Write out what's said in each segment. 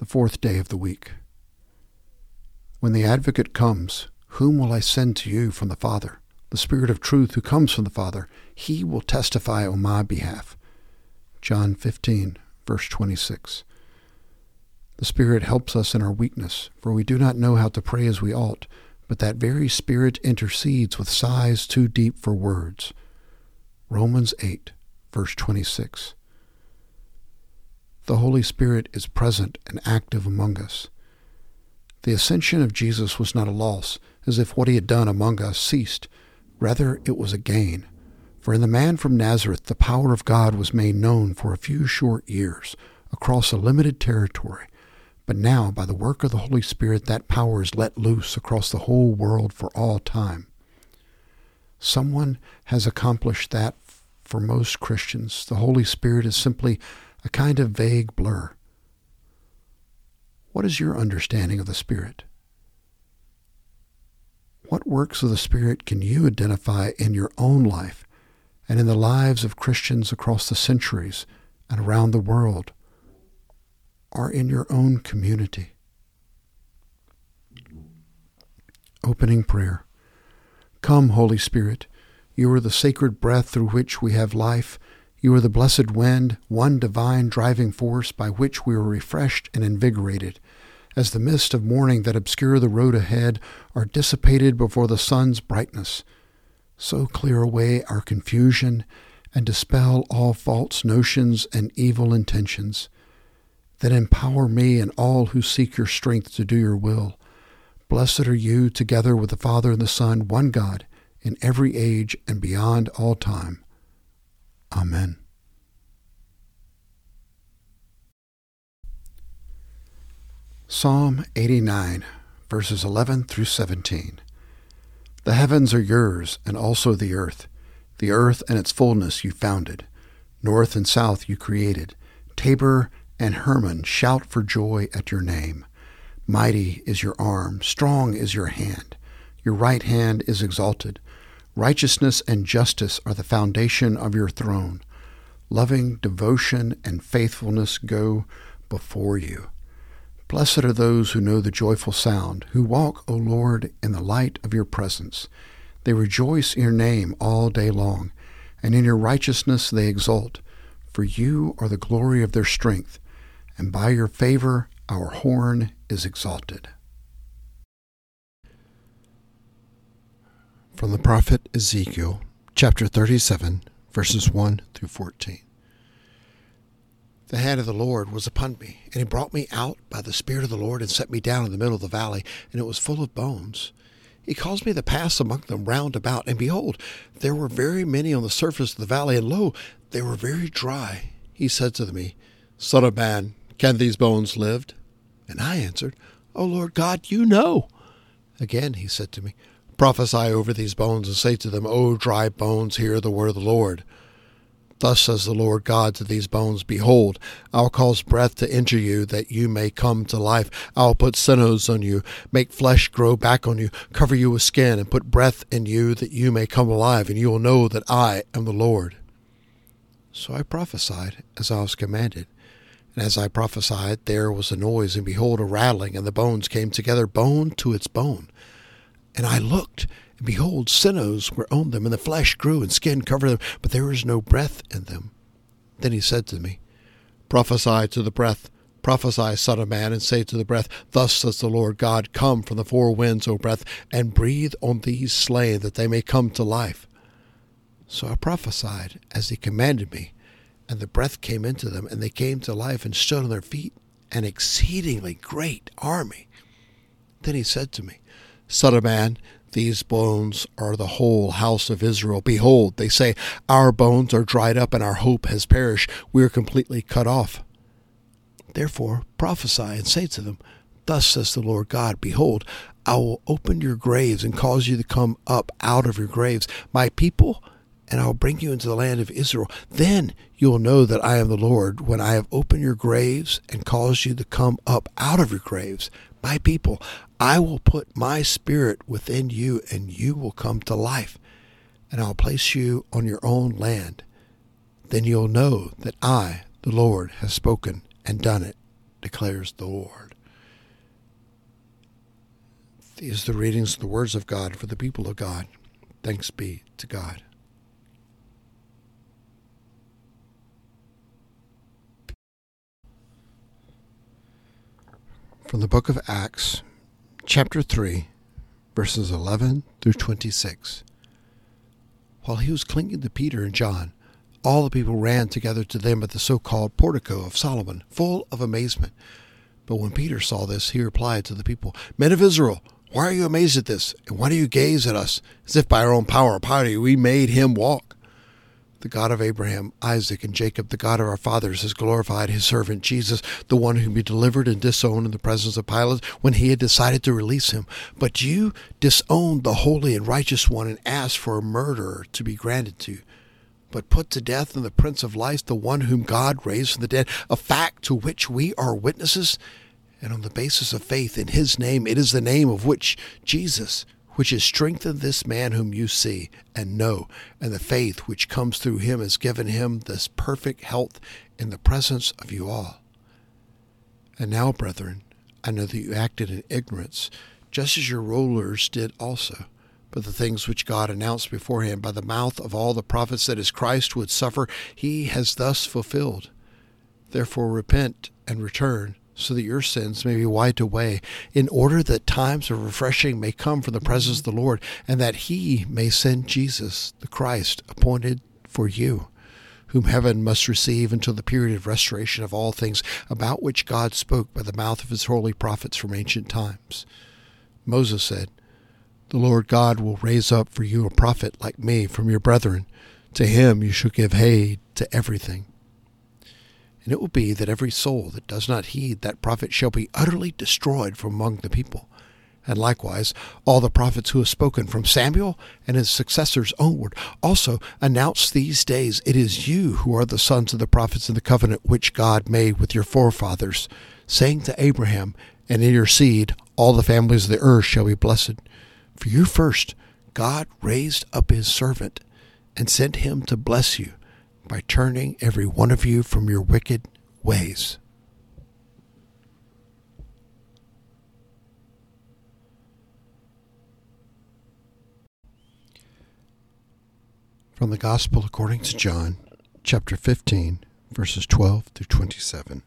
the fourth day of the week. When the Advocate comes, whom will I send to you from the Father? The Spirit of truth who comes from the Father, he will testify on my behalf. John 15, verse 26. The Spirit helps us in our weakness, for we do not know how to pray as we ought, but that very Spirit intercedes with sighs too deep for words. Romans 8, verse 26. The Holy Spirit is present and active among us. The ascension of Jesus was not a loss, as if what he had done among us ceased. Rather, it was a gain. For in the man from Nazareth, the power of God was made known for a few short years, across a limited territory. But now, by the work of the Holy Spirit, that power is let loose across the whole world for all time. Someone has accomplished that for most Christians. The Holy Spirit is simply a kind of vague blur. What is your understanding of the Spirit? What works of the Spirit can you identify in your own life and in the lives of Christians across the centuries and around the world, or in your own community? Opening prayer. Come, Holy Spirit, you are the sacred breath through which we have life. You are the blessed wind, one divine driving force by which we are refreshed and invigorated. As the mist of morning that obscure the road ahead are dissipated before the sun's brightness, so clear away our confusion and dispel all false notions and evil intentions. Then empower me and all who seek your strength to do your will. Blessed are you, together with the Father and the Son, one God, in every age and beyond all time. Amen. Psalm 89, verses 11 through 17. The heavens are yours, and also the earth. The earth and its fullness you founded. North and south you created. Tabor and Hermon shout for joy at your name. Mighty is your arm, strong is your hand. Your right hand is exalted. Righteousness and justice are the foundation of your throne. Loving devotion and faithfulness go before you. Blessed are those who know the joyful sound, who walk, O Lord, in the light of your presence. They rejoice in your name all day long, and in your righteousness they exult. For you are the glory of their strength, and by your favor our horn is exalted. From the prophet Ezekiel, chapter 37, verses 1 through 14. The hand of the Lord was upon me, and he brought me out by the Spirit of the Lord and set me down in the middle of the valley, and it was full of bones. He caused me to pass among them round about, and behold, there were very many on the surface of the valley, and lo, they were very dry. He said to me, Son of man, can these bones live? And I answered, O Lord God, you know. Again he said to me, Prophesy over these bones, and say to them, O dry bones, hear the word of the Lord. Thus says the Lord God to these bones, Behold, I will cause breath to enter you, that you may come to life. I will put sinews on you, make flesh grow back on you, cover you with skin, and put breath in you, that you may come alive, and you will know that I am the Lord. So I prophesied as I was commanded. And as I prophesied, there was a noise, and behold, a rattling, and the bones came together, bone to its bone. And I looked, and behold, sinews were on them, and the flesh grew, and skin covered them, but there was no breath in them. Then he said to me, Prophesy to the breath, prophesy, son of man, and say to the breath, Thus says the Lord God, Come from the four winds, O breath, and breathe on these slain, that they may come to life. So I prophesied as he commanded me, and the breath came into them, and they came to life and stood on their feet, an exceedingly great army. Then he said to me, Son of man, these bones are the whole house of Israel. Behold, they say, Our bones are dried up, and our hope has perished. We are completely cut off. Therefore prophesy and say to them, Thus says the Lord God, Behold, I will open your graves and cause you to come up out of your graves, my people, and I will bring you into the land of Israel. Then you will know that I am the Lord, when I have opened your graves and caused you to come up out of your graves, my people. I will put my spirit within you, and you will come to life, and I'll place you on your own land. Then you'll know that I, the Lord, have spoken and done it. declares the Lord. These are the readings of the words of God for the people of God. Thanks be to God. From the book of Acts, chapter 3, verses 11 through 26. While he was clinging to Peter and John, all the people ran together to them at the so-called portico of Solomon, full of amazement. But when Peter saw this, he replied to the people, "Men of Israel, why are you amazed at this? And why do you gaze at us, as if by our own power or piety we made him walk? The God of Abraham, Isaac, and Jacob, the God of our fathers, has glorified his servant Jesus, the one whom he delivered and disowned in the presence of Pilate when he had decided to release him. But you disowned the holy and righteous one and asked for a murderer to be granted to you. But put to death in the Prince of Life, the one whom God raised from the dead, a fact to which we are witnesses. And on the basis of faith in his name, it is the name of which Jesus, which has strengthened this man whom you see and know, and the faith which comes through him has given him this perfect health in the presence of you all. And now, brethren, I know that you acted in ignorance, just as your rulers did also. But the things which God announced beforehand by the mouth of all the prophets that his Christ would suffer, he has thus fulfilled. Therefore repent and return, so that your sins may be wiped away, in order that times of refreshing may come from the presence of the Lord, and that he may send Jesus, the Christ, appointed for you, whom heaven must receive until the period of restoration of all things, about which God spoke by the mouth of his holy prophets from ancient times. Moses said, "The Lord God will raise up for you a prophet like me from your brethren. To him you shall give heed to everything. And it will be that every soul that does not heed that prophet shall be utterly destroyed from among the people. And likewise, all the prophets who have spoken from Samuel and his successors onward also announce these days, it is you who are the sons of the prophets in the covenant which God made with your forefathers, saying to Abraham, and in your seed all the families of the earth shall be blessed. For you first, God raised up his servant and sent him to bless you, by turning every one of you from your wicked ways." From the Gospel according to John, chapter 15, verses 12 through 27.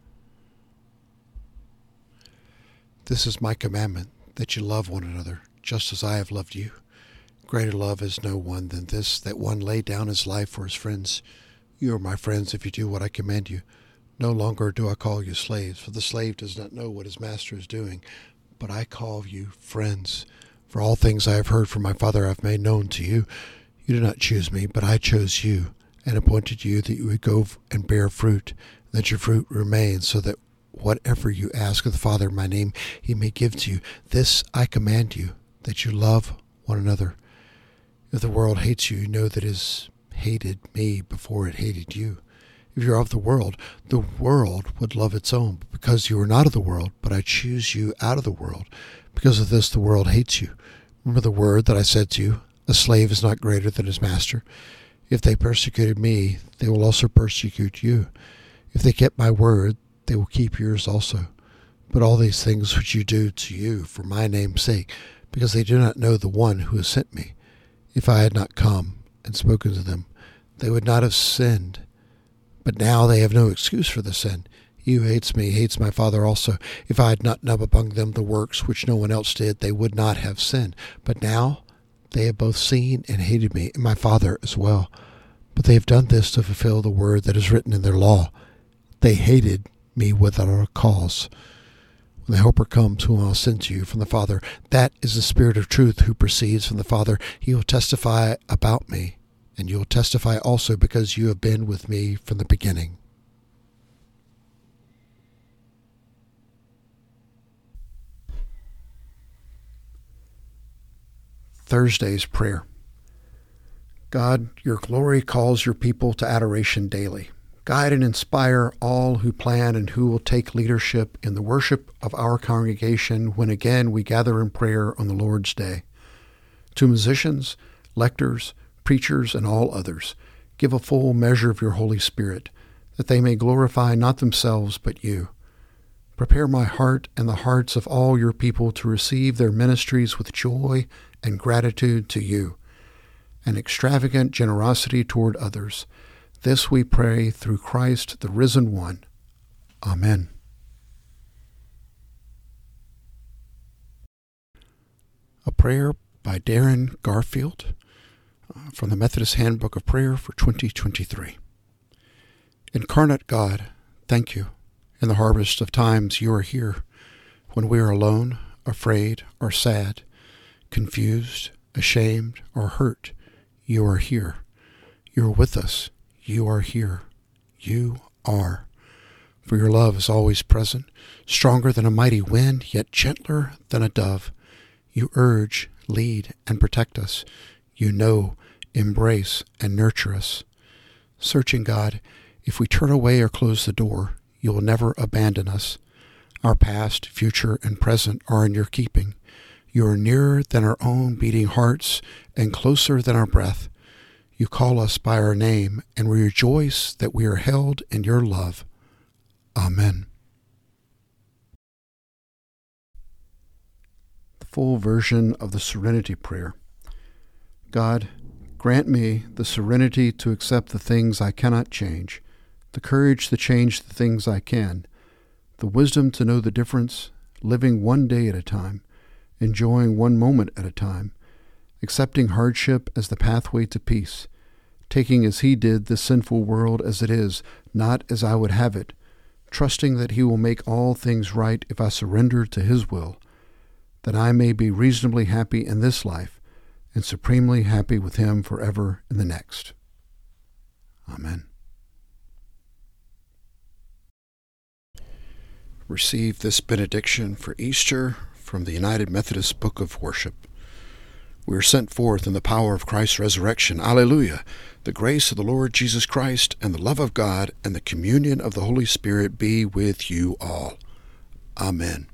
This is my commandment, that you love one another, just as I have loved you. Greater love is no one than this, that one lay down his life for his friends. You are my friends if you do what I command you. No longer do I call you slaves, for the slave does not know what his master is doing. But I call you friends. For all things I have heard from my Father I have made known to you. You did not choose me, but I chose you, and appointed you that you would go and bear fruit, and that your fruit remain, so that whatever you ask of the Father in my name, he may give to you. This I command you, that you love one another. If the world hates you, you know that it has hated me before it hated you. If you are of the world would love its own. But because you are not of the world, but I choose you out of the world, because of this the world hates you. Remember the word that I said to you, a slave is not greater than his master. If they persecuted me, they will also persecute you. If they kept my word, they will keep yours also. But all these things which you do to you for my name's sake, because they do not know the one who has sent me. If I had not come and spoken to them, they would not have sinned. But now they have no excuse for the sin. He who hates me hates my Father also. If I had not done among them the works which no one else did, they would not have sinned. But now they have both seen and hated me, and my Father as well. But they have done this to fulfill the word that is written in their law. They hated me without a cause. When the Helper comes, whom I will send to you from the Father, that is the Spirit of truth who proceeds from the Father. He will testify about me, and you will testify also because you have been with me from the beginning. Thursday's prayer. God, your glory calls your people to adoration daily. Guide and inspire all who plan and who will take leadership in the worship of our congregation when again we gather in prayer on the Lord's Day. To musicians, lectors, preachers, and all others, give a full measure of your Holy Spirit, that they may glorify not themselves but you. Prepare my heart and the hearts of all your people to receive their ministries with joy and gratitude to you, and extravagant generosity toward others. This we pray through Christ, the risen one. Amen. A prayer by Darren Garfield from the Methodist Handbook of Prayer for 2023. Incarnate God, thank you. In the harvest of times you are here, when we are alone, afraid, or sad, confused, ashamed, or hurt. You are here. You are with us. You are here. You are. For your love is always present, stronger than a mighty wind, yet gentler than a dove. You urge, lead, and protect us. You know, embrace, and nurture us. Searching God, if we turn away or close the door, you will never abandon us. Our past, future, and present are in your keeping. You are nearer than our own beating hearts and closer than our breath. You call us by our name, and we rejoice that we are held in your love. Amen. The full version of the Serenity Prayer. God, grant me the serenity to accept the things I cannot change, the courage to change the things I can, the wisdom to know the difference, living one day at a time, enjoying one moment at a time, accepting hardship as the pathway to peace, taking as he did the sinful world as it is, not as I would have it, trusting that he will make all things right if I surrender to his will, that I may be reasonably happy in this life and supremely happy with him forever in the next. Amen. Receive this benediction for Easter from the United Methodist Book of Worship. We are sent forth in the power of Christ's resurrection. Alleluia! The grace of the Lord Jesus Christ and the love of God and the communion of the Holy Spirit be with you all. Amen.